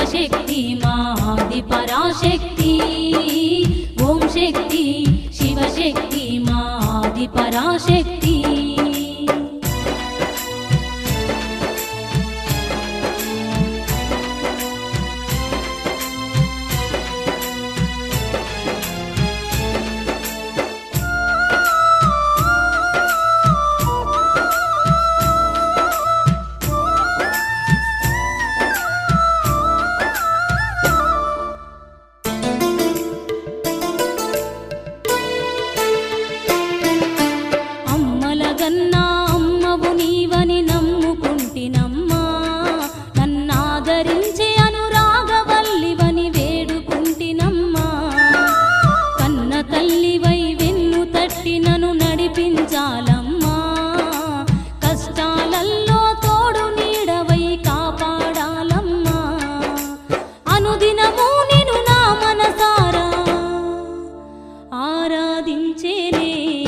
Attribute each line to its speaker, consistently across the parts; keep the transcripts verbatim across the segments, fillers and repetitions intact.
Speaker 1: శివశక్తి మా ఆది పరాశక్తి ఓం శక్తి శివశక్తి మా ఆది పరాశక్తి అమ్మలగన్నా అమ్మవు నీవని నమ్ముకుంటినమ్మా నన్నాదరించే అనురాగవల్లివని వేడుకుంటినమ్మా కన్న తల్లివై వెన్ను తట్టి నన్ను నడిపించాలమ్మా కష్టాలల్లో తోడు నీడవై కాపాడాలమ్మా అనుదినము నిన్ను నా మనసారా ఆరాధించేనే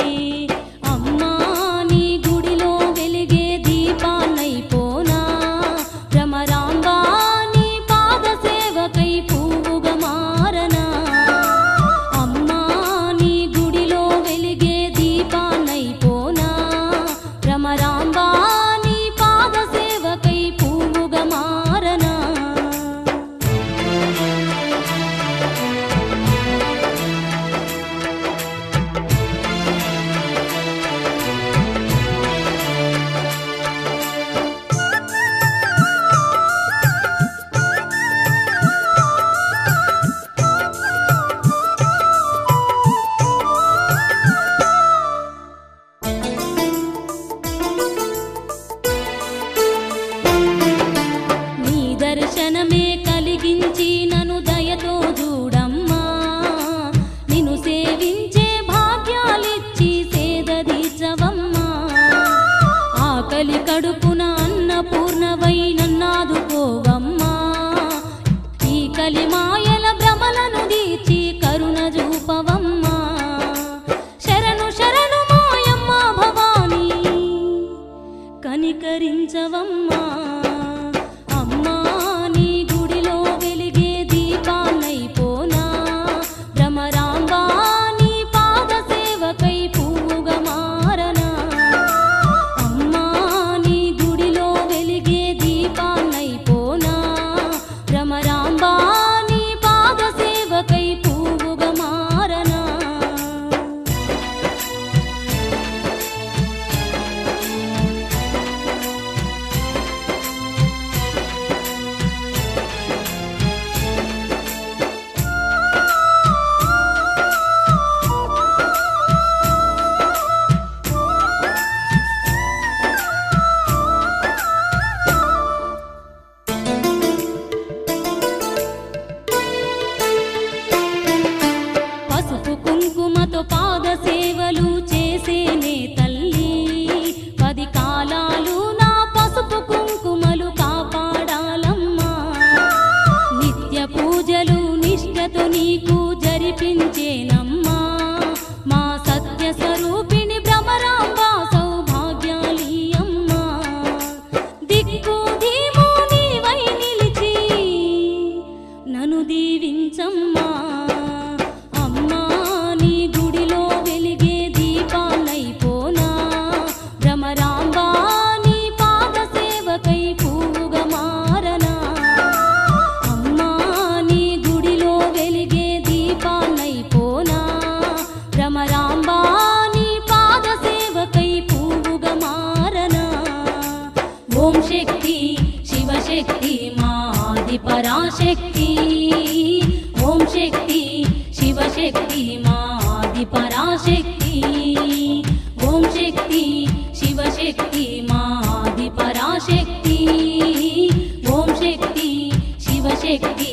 Speaker 1: దర్శనమే కలిగించి నన్ను దయతో చూడమ్మా నిన్ను సేవించే భాగ్యాలిచ్చి సేదదీచవమ్మా ఆకలి కడుపున అన్నపూర్ణవై నన్నాదుకోవమ్మా ఈ కలిమాయల భ్రమలను దీచి కరుణ చూపవమ్మా శరణు శరణు మాయమ్మ భవానీ కనికరించవమ్మా కుంకుమతో పాద సేవలు చేసేనే తల్లి పది కాలాలు నా పసుపు కుంకుమలు కాపాడాలమ్మా నిత్య పూజలు నిష్ఠతో నీకు జరిపించేనమ్మా మా సత్య స్వరూపిణి భ్రమరాంబ సౌభాగ్యాలియమ్మా దిక్కు ధీము నీవై నిలిచి నన్ను దీవించమ్మా ఓం శక్తి శివశక్తి మా ఆది పరాశక్తి ఓం శక్తి శివశక్తి మా ఆది పరాశక్తి ఓం శక్తి శివశక్తి మా ఆది పరాశక్తి ఓం శక్తి శివశక్తి